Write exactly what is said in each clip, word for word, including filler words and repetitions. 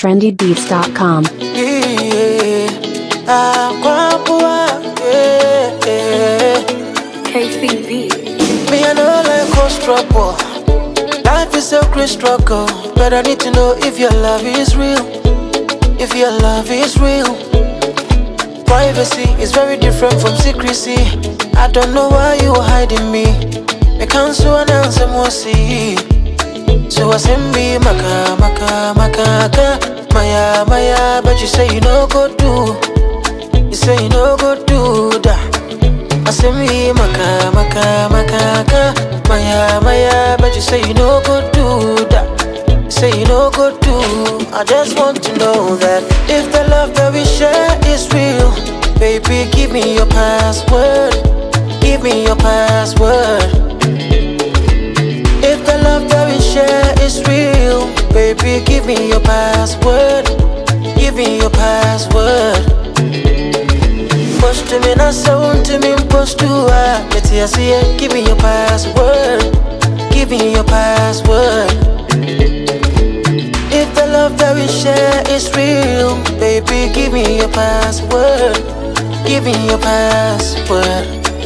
trendy beats dot com. Yeah, ah, kwa yeah, yeah. K C B. Me I know like a struggle. Life is a great struggle, but I need to know if your love is real. If your love is real. Privacy is very different from secrecy. I don't know why you are hiding me. I can't so announce more see. So I send me maka maka maka maya maya, but you say you no go do. You say you no go do that. I send me maka maka maka maya maya, but you say you no go do that. You say you no go do. I just want to know that if the love that we share is real, baby, give me your password. Give me your password. If the love that we share is real, baby, give me your password. Give me your password. Post to me, not sound to me, post to her. Let's see, I see it. Give me your password. Give me your password. If the love that we share is real, baby, give me your password. Give me your password.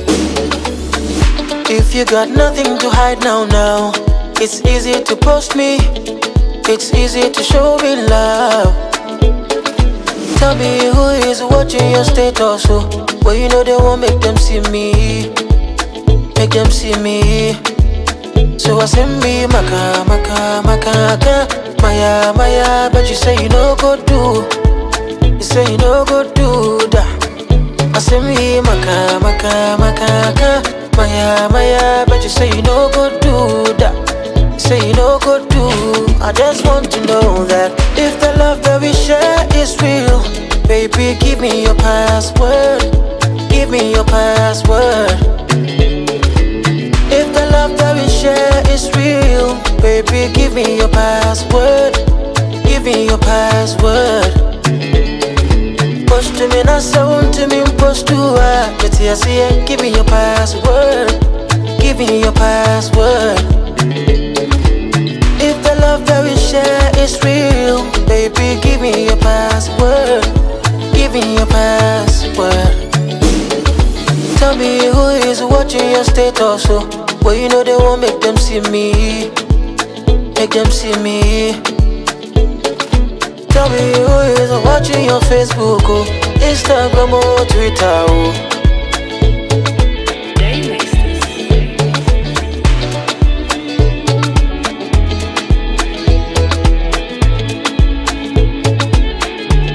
If you got nothing to hide now, now, it's easy to post me. It's easy to show me love. Tell me who is watching your status, so well, you know they won't make them see me. Make them see me. So I send me maka maka maka maya maya, but you say you no go do. You say you no go do that. I send me maka maka maka maya maya, but you say you no go do that. You say you no go do. I just want to know that if the love that we share is real, baby, give me your password. Give me your password. If the love that we share is real, baby, give me your password. Give me your password. Post to me, not sound to me, post to her. Let's see, I see it. Give me your password. Give me your password. If the love that we share is real, baby, give me your password. Give me your password. Tell me who is watching your status, so well, you know they won't make them see me. Make them see me. Tell me who is watching your Facebook, oh, Instagram or Twitter, oh.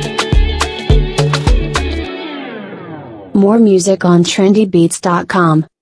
More music on trendy beats dot com.